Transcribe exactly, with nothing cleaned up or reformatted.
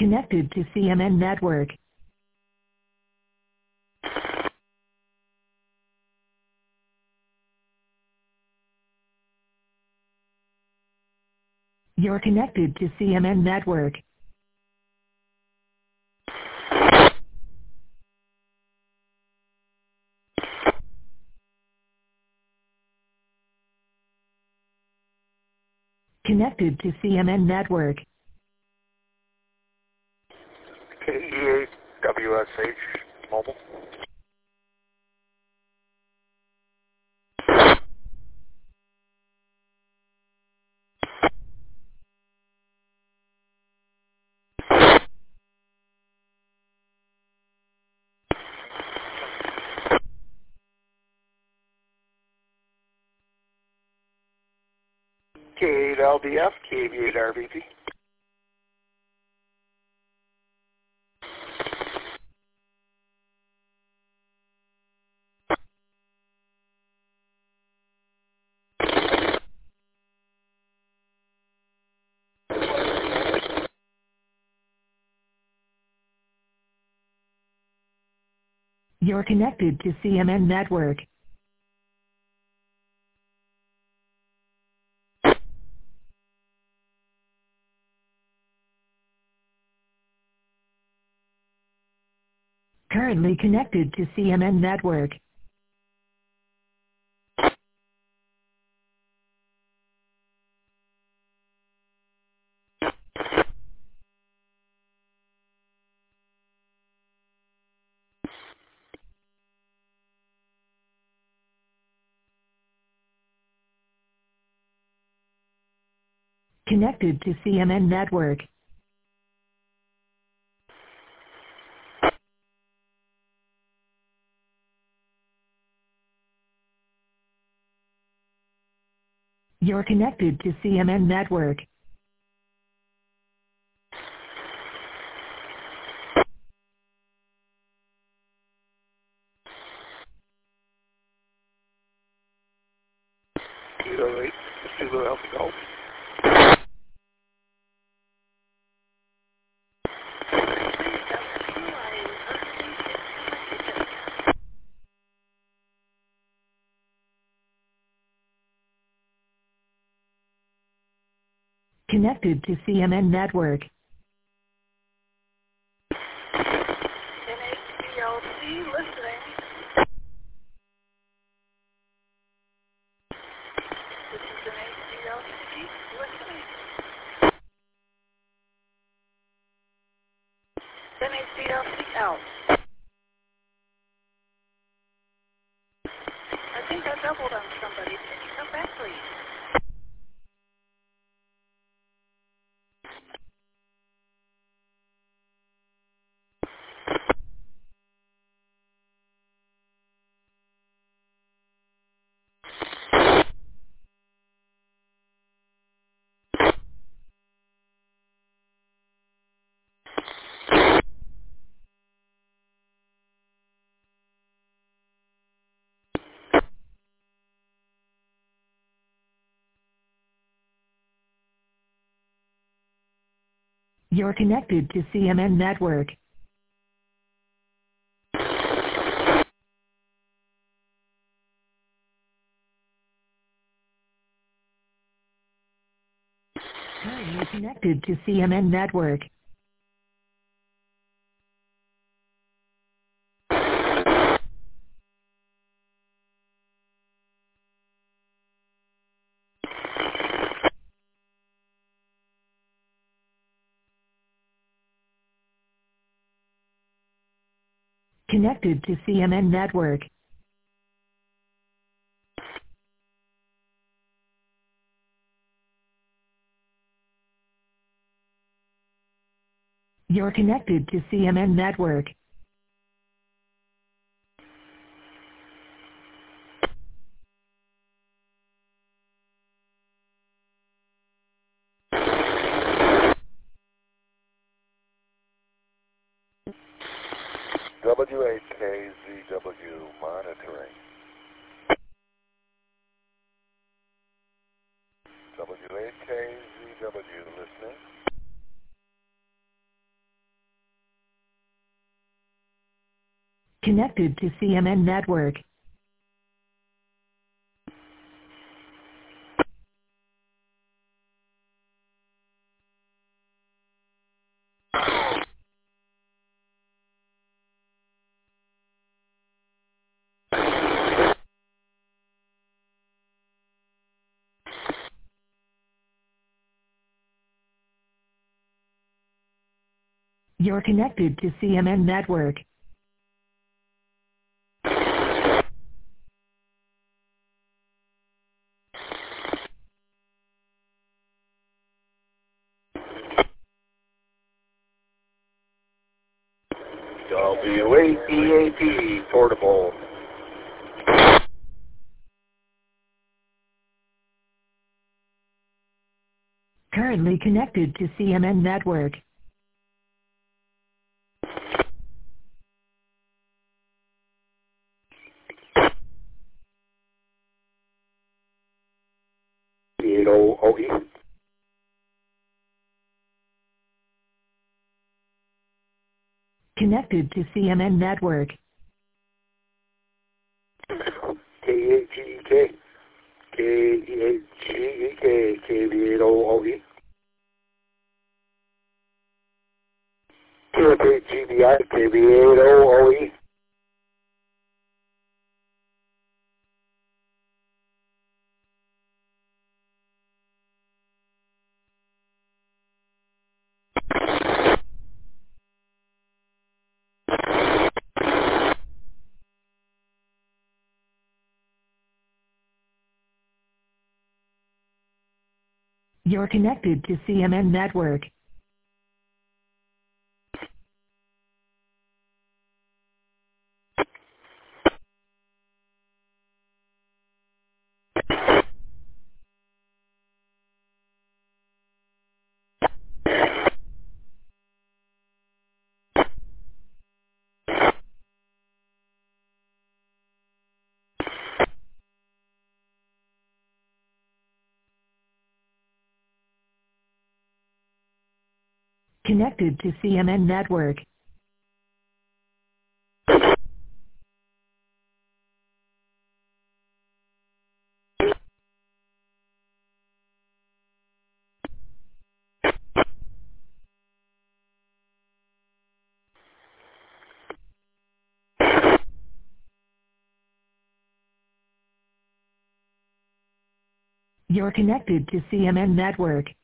Connected to C M N network. You're connected to C M N network. Connected to C M N network. K E eight W S H mobile. K eight L D F, K eight R B P. You're connected to C M N network. Currently connected to C M N network. Connected to C M N network. You're connected to C M N network. Kilo eight, Kilo Alpha Golf. Connected to C M N network. N H C L C listening. This is N H C L C listening. N H C L C out. I think I doubled on somebody. Can you come back, please? You're connected to C M N network. Currently connected to C M N network. Connected to C M N network. You're connected to C M N network. W eight K Z W monitoring. W eight K Z W listening. connected to C M N Network. You're connected to C M N Network. W A P A P portable. Currently connected to C M N Network. eight oh O E. Connected to C M N Network. K A G E K. K E A G E K. K V eight oh O E. K F A G B I. K V eight oh O E. You're connected to C M N Network. Connected to C M N Network. You're connected to C M N Network.